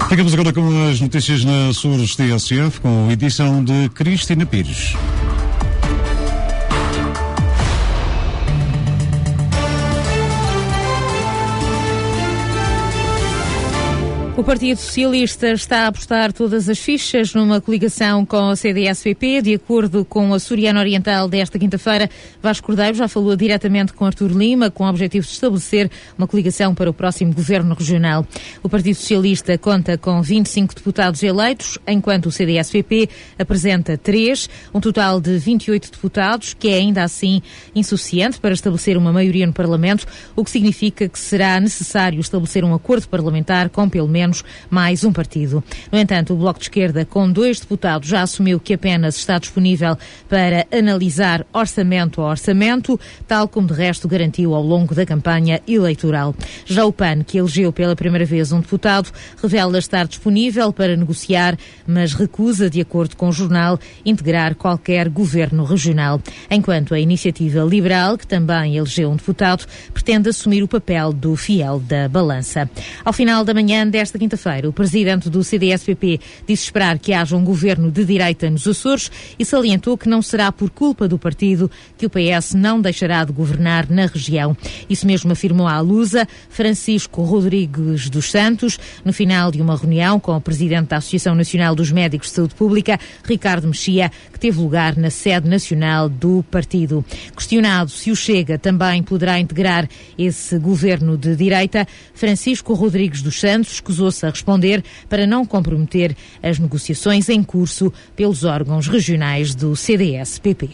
Ficamos agora com as notícias na SURS TSF, com a edição de Cristina Pires. O Partido Socialista está a apostar todas as fichas numa coligação com a CDS-PP. De acordo com a Açoriana Oriental desta quinta-feira, Vasco Cordeiro já falou diretamente com Artur Lima, com o objetivo de estabelecer uma coligação para o próximo governo regional. O Partido Socialista conta com 25 deputados eleitos, enquanto o CDS-PP apresenta 3, um total de 28 deputados, que é ainda assim insuficiente para estabelecer uma maioria no Parlamento, o que significa que será necessário estabelecer um acordo parlamentar com pelo menos mais um partido. No entanto, o Bloco de Esquerda, com 2 deputados, já assumiu que apenas está disponível para analisar orçamento a orçamento, tal como de resto garantiu ao longo da campanha eleitoral. Já o PAN, que elegeu pela primeira vez um deputado, revela estar disponível para negociar, mas recusa, de acordo com o jornal, integrar qualquer governo regional. Enquanto a Iniciativa Liberal, que também elegeu um deputado, pretende assumir o papel do fiel da balança. Ao final da manhã desta quinta-feira, o presidente do CDS-PP disse esperar que haja um governo de direita nos Açores e salientou que não será por culpa do partido que o PS não deixará de governar na região. Isso mesmo afirmou à Lusa Francisco Rodrigues dos Santos, no final de uma reunião com o presidente da Associação Nacional dos Médicos de Saúde Pública, Ricardo Mexia, que teve lugar na sede nacional do partido. Questionado se o Chega também poderá integrar esse governo de direita, Francisco Rodrigues dos Santos escusou-se a responder para não comprometer as negociações em curso pelos órgãos regionais do CDS-PP.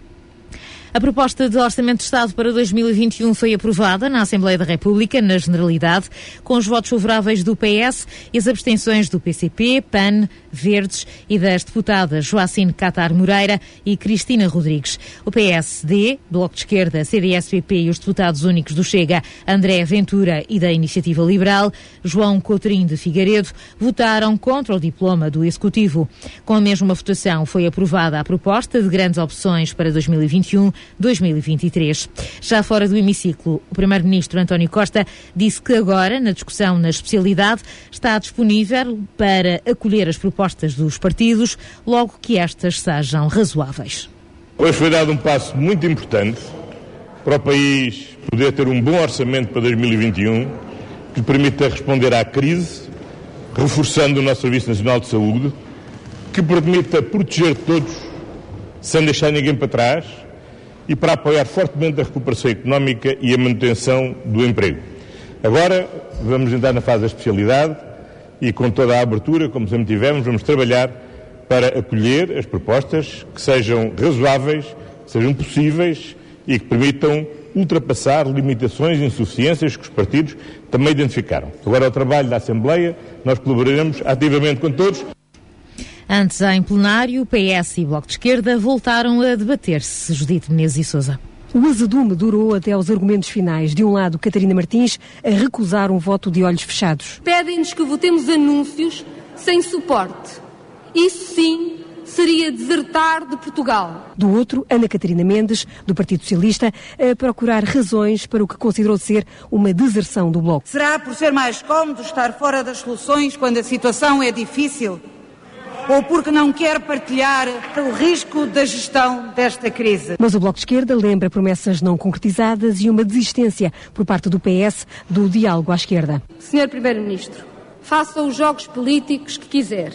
A proposta de Orçamento de Estado para 2021 foi aprovada na Assembleia da República, na generalidade, com os votos favoráveis do PS e as abstenções do PCP, PAN, Verdes e das deputadas Joacine Catar Moreira e Cristina Rodrigues. O PSD, Bloco de Esquerda, CDS-PP e os deputados únicos do Chega, André Ventura e da Iniciativa Liberal, João Coutrinho de Figueiredo, votaram contra o diploma do Executivo. Com a mesma votação foi aprovada a proposta de grandes opções para 2021-2023. Já fora do hemiciclo, o Primeiro-Ministro António Costa disse que agora, na discussão na especialidade, está disponível para acolher as propostas dos partidos, logo que estas sejam razoáveis. Hoje foi dado um passo muito importante para o país poder ter um bom orçamento para 2021, que permita responder à crise, reforçando o nosso Serviço Nacional de Saúde, que permita proteger todos, sem deixar ninguém para trás, e para apoiar fortemente a recuperação económica e a manutenção do emprego. Agora vamos entrar na fase da especialidade e com toda a abertura, como sempre tivemos, vamos trabalhar para acolher as propostas que sejam razoáveis, que sejam possíveis e que permitam ultrapassar limitações e insuficiências que os partidos também identificaram. Agora, ao trabalho da Assembleia, nós colaboraremos ativamente com todos. Antes, em plenário, PS e Bloco de Esquerda voltaram a debater-se. Judite Menezes e Sousa. O azedume durou até aos argumentos finais. De um lado, Catarina Martins a recusar um voto de olhos fechados. Pedem-nos que votemos anúncios sem suporte. Isso sim seria desertar de Portugal. Do outro, Ana Catarina Mendes, do Partido Socialista, a procurar razões para o que considerou ser uma deserção do Bloco. Será por ser mais cómodo estar fora das soluções quando a situação é difícil? Ou porque não quer partilhar o risco da gestão desta crise? Mas o Bloco de Esquerda lembra promessas não concretizadas e uma desistência por parte do PS do diálogo à esquerda. Senhor Primeiro-Ministro, faça os jogos políticos que quiser.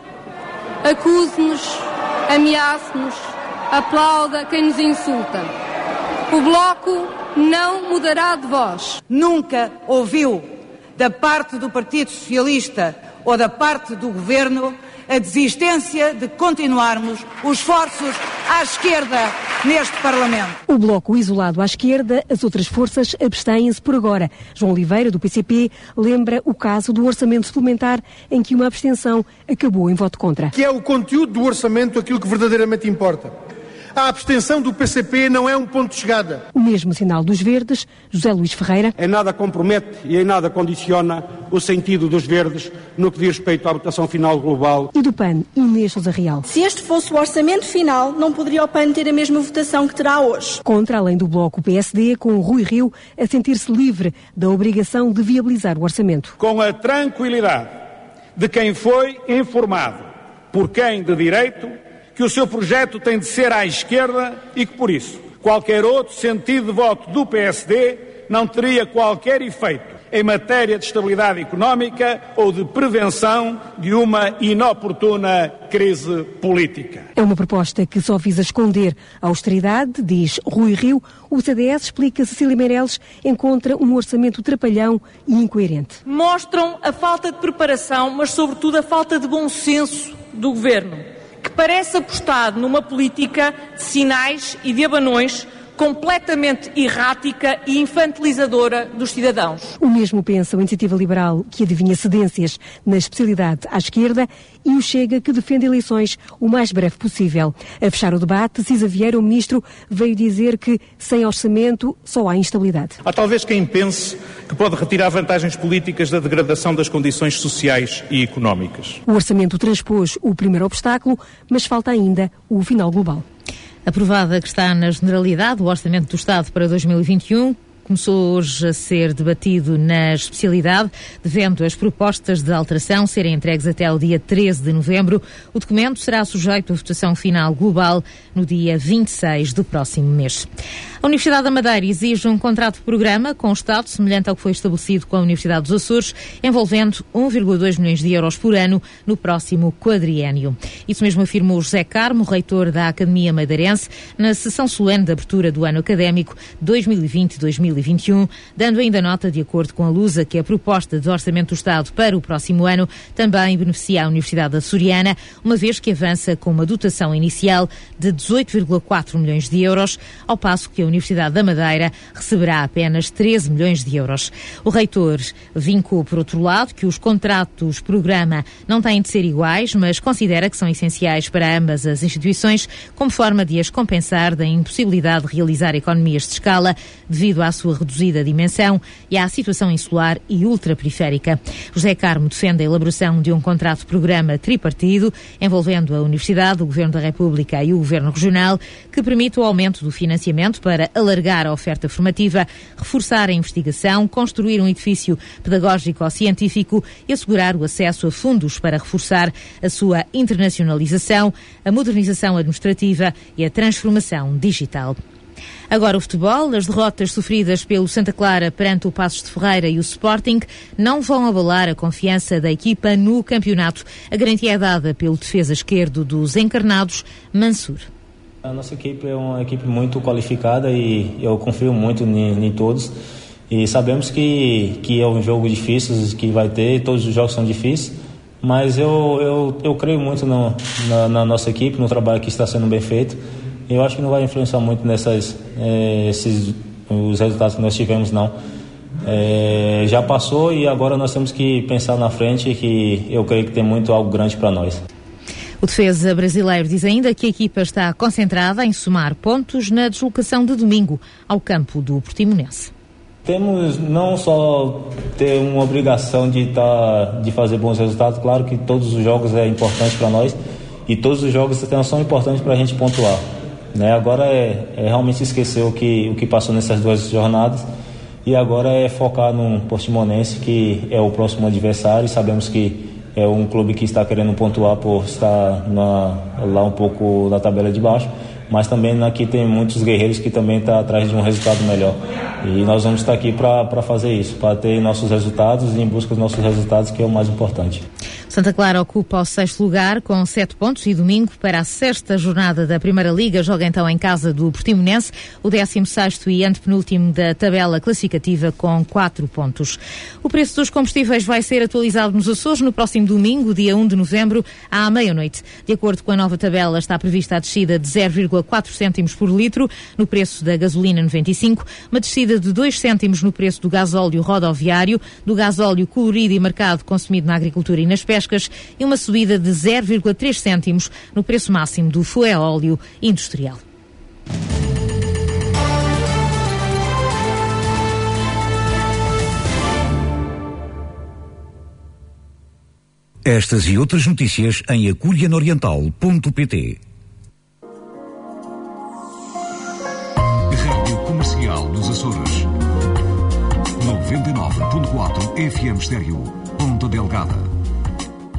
Acuse-nos, ameace-nos, aplauda quem nos insulta. O Bloco não mudará de voz. Nunca ouviu da parte do Partido Socialista ou da parte do Governo a desistência de continuarmos os esforços à esquerda neste Parlamento. O Bloco isolado à esquerda, as outras forças abstêm-se por agora. João Oliveira, do PCP, lembra o caso do orçamento suplementar em que uma abstenção acabou em voto contra. Que é o conteúdo do orçamento aquilo que verdadeiramente importa. A abstenção do PCP não é um ponto de chegada. O mesmo sinal dos Verdes, José Luís Ferreira. Em nada compromete e em nada condiciona o sentido dos Verdes no que diz respeito à votação final global. E do PAN, Inês Sousa Real. Se este fosse o orçamento final, não poderia o PAN ter a mesma votação que terá hoje. Contra, além do Bloco, o PSD, com Rui Rio a sentir-se livre da obrigação de viabilizar o orçamento. Com a tranquilidade de quem foi informado, por quem de direito, que o seu projeto tem de ser à esquerda e que, por isso, qualquer outro sentido de voto do PSD não teria qualquer efeito em matéria de estabilidade económica ou de prevenção de uma inoportuna crise política. É uma proposta que só visa esconder a austeridade, diz Rui Rio. O CDS, explica Cecília Meirelles, encontra um orçamento trapalhão e incoerente. Mostram a falta de preparação, mas sobretudo a falta de bom senso do Governo, que parece apostado numa política de sinais e de abanões completamente errática e infantilizadora dos cidadãos. O mesmo pensa a Iniciativa Liberal, que adivinha cedências na especialidade à esquerda, e o Chega, que defende eleições o mais breve possível. A fechar o debate, Cisa Vieira, o ministro, veio dizer que sem orçamento só há instabilidade. Há talvez quem pense que pode retirar vantagens políticas da degradação das condições sociais e económicas. O orçamento transpôs o primeiro obstáculo, mas falta ainda o final global. Aprovada que está na generalidade o Orçamento do Estado para 2021, começou hoje a ser debatido na especialidade, devendo as propostas de alteração serem entregues até ao dia 13 de novembro. O documento será sujeito à votação final global no dia 26 do próximo mês. A Universidade da Madeira exige um contrato de programa com o Estado, semelhante ao que foi estabelecido com a Universidade dos Açores, envolvendo 1,2 milhões de euros por ano no próximo quadriênio. Isso mesmo afirmou José Carmo, reitor da Academia Madeirense, na sessão solene de abertura do ano académico 2020-2021, dando ainda nota, de acordo com a Lusa, que a proposta de orçamento do Estado para o próximo ano também beneficia a Universidade Açoriana, uma vez que avança com uma dotação inicial de 18,4 milhões de euros, ao passo que a Universidade da Madeira receberá apenas 13 milhões de euros. O reitor vincou, por outro lado, que os contratos-programa não têm de ser iguais, mas considera que são essenciais para ambas as instituições, como forma de as compensar da impossibilidade de realizar economias de escala devido à sua reduzida dimensão e à situação insular e ultraperiférica. José Carmo defende a elaboração de um contrato-programa tripartido, envolvendo a Universidade, o Governo da República e o Governo Regional, que permite o aumento do financiamento para alargar a oferta formativa, reforçar a investigação, construir um edifício pedagógico-científico e assegurar o acesso a fundos para reforçar a sua internacionalização, a modernização administrativa e a transformação digital. Agora o futebol. As derrotas sofridas pelo Santa Clara perante o Paços de Ferreira e o Sporting não vão abalar a confiança da equipa no campeonato. A garantia é dada pelo defesa esquerdo dos encarnados, Mansur. A nossa equipe é uma equipe muito qualificada e eu confio muito em todos. E sabemos que é um jogo difícil, que vai ter, todos os jogos são difíceis, mas eu creio muito na nossa equipe, no trabalho que está sendo bem feito. Eu acho que não vai influenciar muito os resultados que nós tivemos, não. Já passou e agora nós temos que pensar na frente, que eu creio que tem algo grande para nós. O defesa brasileiro diz ainda que a equipa está concentrada em somar pontos na deslocação de domingo ao campo do Portimonense. Temos não só ter uma obrigação de fazer bons resultados, claro que todos os jogos é importante para nós e todos os jogos são importantes para a gente pontuar. Né? Agora é realmente esquecer o que passou nessas duas jornadas e agora é focar no Portimonense, que é o próximo adversário, e sabemos que é um clube que está querendo pontuar por estar lá um pouco na tabela de baixo, mas também aqui tem muitos guerreiros que também estão atrás de um resultado melhor. E nós vamos estar aqui para fazer isso, para ter nossos resultados e em busca dos nossos resultados, que é o mais importante. Santa Clara ocupa o 6º lugar com 7 pontos e domingo, para a 6ª jornada da Primeira Liga, joga então em casa do Portimonense, o 16º e antepenúltimo da tabela classificativa com 4 pontos. O preço dos combustíveis vai ser atualizado nos Açores no próximo domingo, dia 1 de novembro, à meia-noite. De acordo com a nova tabela, está prevista a descida de 0,4 cêntimos por litro no preço da gasolina 95, uma descida de 2 cêntimos no preço do gasóleo rodoviário, do gasóleo colorido e marcado consumido na agricultura e nas pescas, e uma subida de 0,3 cêntimos no preço máximo do fuel-óleo industrial. Estas e outras notícias em aculianoriental.pt. Rádio Comercial dos Açores. 99.4 FM Estéreo. Ponta Delgada.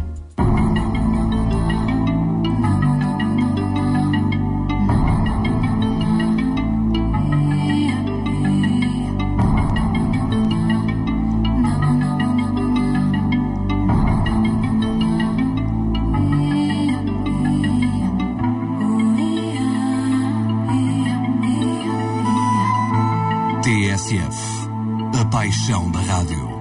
TSF, a paixão da rádio.